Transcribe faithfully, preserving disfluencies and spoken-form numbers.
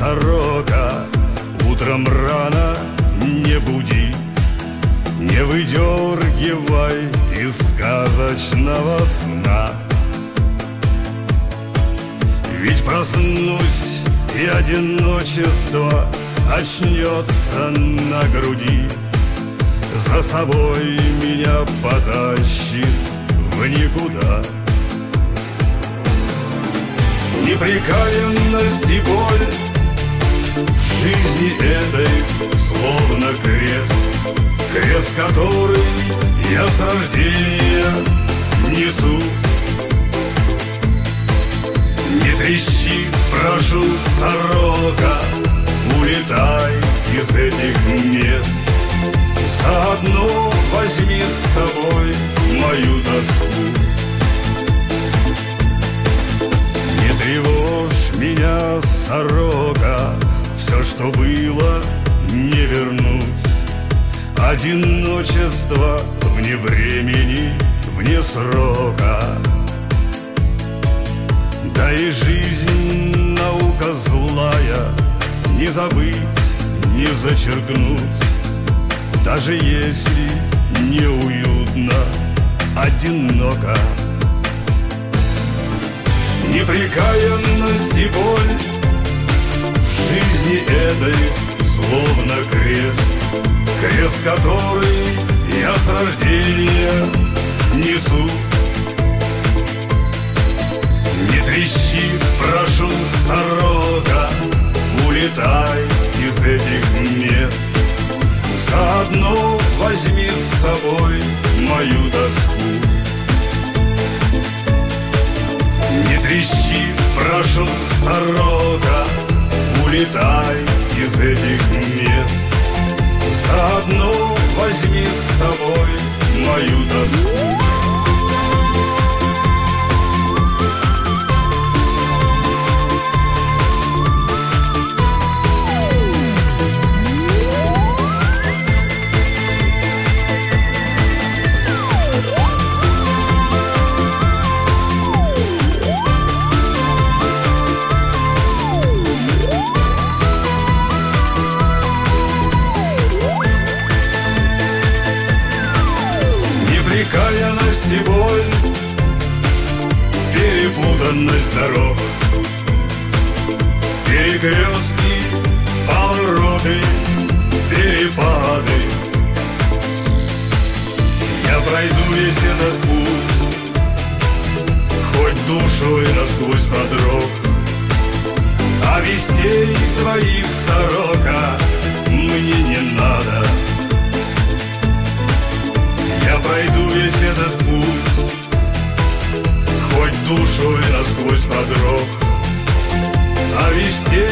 сорока, утром рано не буди, не выдергивай из сказочного сна. Ведь проснусь, и одиночество очнется на груди, за собой меня потащит в никуда. Непрекаянность и боль в жизни этой словно крест, крест, который я с рождения несу. Не трещи, прошу, сорока, улетай из этих мест. Заодно возьми с собой мою тоску. Не тревожь меня, сорока, все, что было, не вернуть. Одиночество вне времени, вне срока. Да и жизнь наука злая, не забыть, не зачеркнуть. Даже если неуютно, одиноко. Непрекаянность и боль в жизни этой словно крест, крест, который я с рождения несу. Не трещи, прошу, сорока, улетай из этих мест. Заодно возьми с собой мою тоску. Не трещи, прошу, сорока, улетай из этих мест. Заодно возьми с собой мою тоску. Непрекаянность и боль, перепутанность дорог, перекрестки, повороты, перепады. Я пройду весь этот путь, хоть душой насквозь продрог, а вестей твоих, сорока, мне не надо. Я пройду весь этот путь, хоть душой насквозь продрог, а вестей